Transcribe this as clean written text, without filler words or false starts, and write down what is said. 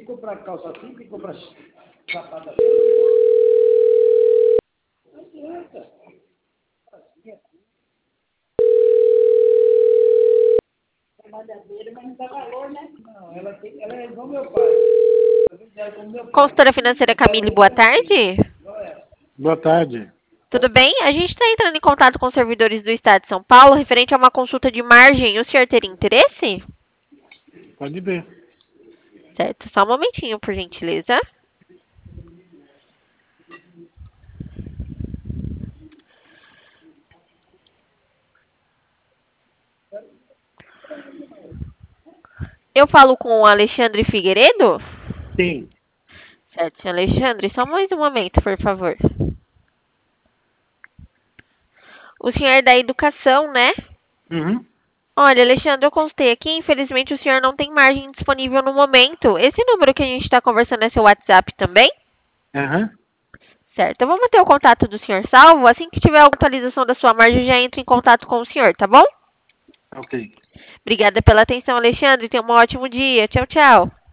comprar calça assim, tem que comprar sapato assim. Não adianta. Assim, assim. Trabalhadeira, mas não dá valor, né? Não, ela é igual meu pai. Consultora financeira Camille, boa tarde. Boa tarde. Tudo bem? A gente está entrando em contato com os servidores do Estado de São Paulo referente a uma consulta de margem. O senhor teria interesse? Pode ver. Certo, só um momentinho, por gentileza. Eu falo com o Alexandre Figueiredo? Sim. Certo, senhor Alexandre, só mais um momento, por favor. O senhor é da educação, né? Uhum. Olha, Alexandre, eu consultei aqui, infelizmente o senhor não tem margem disponível no momento. Esse número que a gente está conversando é seu WhatsApp também? Uhum. Certo, eu vou manter o contato do senhor salvo. Assim que tiver alguma atualização da sua margem, eu já entro em contato com o senhor, tá bom? Ok. Obrigada pela atenção, Alexandre. Tenha um ótimo dia. Tchau, tchau.